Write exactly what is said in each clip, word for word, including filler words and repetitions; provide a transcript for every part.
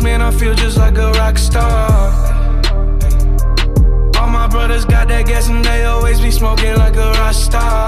man, I feel just like a rock star. All my brothers got that gas and they always be smoking like a rock star.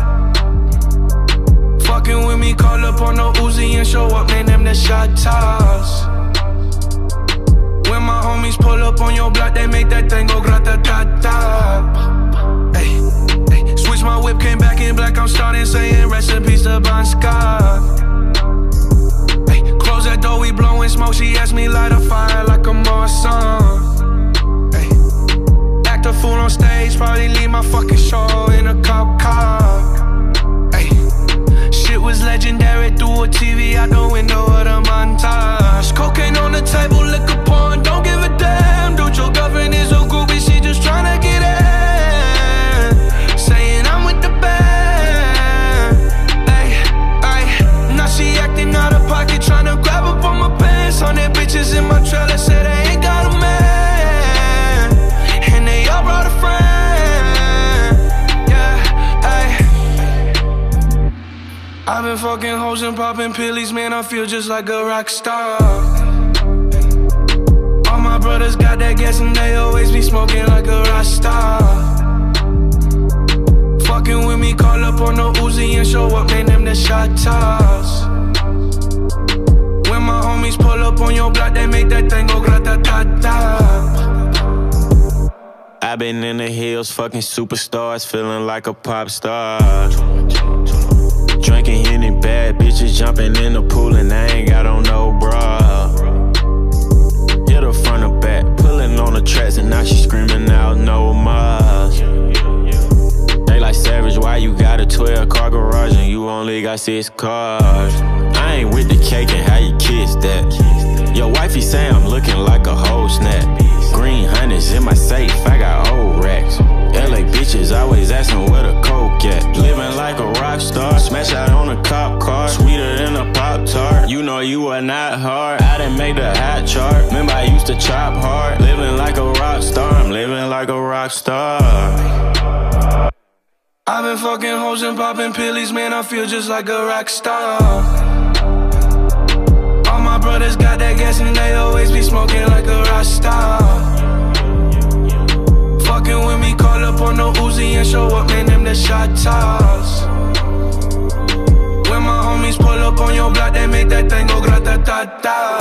Fucking with me, call up on the Uzi and show up, man, them the shot toss. When my homies pull up on your block, they make that thing go grata-ta-ta. Ay, ay. Switch my whip, came back in black, I'm starting saying recipes to Bon Scott. Ay, close that door, we blowing smoke, she asked me light a fire like a Marsan. Ay, act a fool on stage, probably leave my fucking show in a cop car. Ay, shit was legendary through a T V out the window of the montage. Cocaine on the table, liquor porn, don't give a damn. Dude, your girlfriend is a groupie, she just tryna get in. Saying I'm with the band. Ay, ay. Now she acting out of pocket, tryna grab up on my pants. On that bitches in my trailer, say they ain't got a man. And they all brought a friend. Yeah, ay. I've been fucking hoes and popping pillies, man, I feel just like a rock star. All my brothers got that gas and they always be smoking like a rock star. Fucking with me, call up on the Uzi and show up, man, them the shot toss. When my homies pull up on your block, they make that thing go grata-ta-ta. I've been in the hills, fucking superstars, feeling like a pop star. Drinking Henny, bad bitches jumping in the pool and I ain't got on no bra. Hit her front or back, pulling on the tracks and now she screaming out no more. They like Savage, why you got a twelve car garage and you only got six cars? I ain't with the cake and how you kiss that. Your wifey say I'm looking like a whole snap. Green hundreds in my safe, I got old racks. L A bitches always asking where the coke at. Living like a rock star, smash out on a cop car. Sweeter than a Pop-Tart, you know you are not hard. I didn't make the hot chart, remember I used to chop hard. Living like a rock star, I'm living like a rock star. I've been fucking hoes and popping pillies, man, I feel just like a rock star. All my brothers got that gas and they always be smoking like a rock star. Fucking with me, call up on the Uzi and show up, man, them the shot toss. When my homies pull up on your block, they make that thing go grata-ta-ta.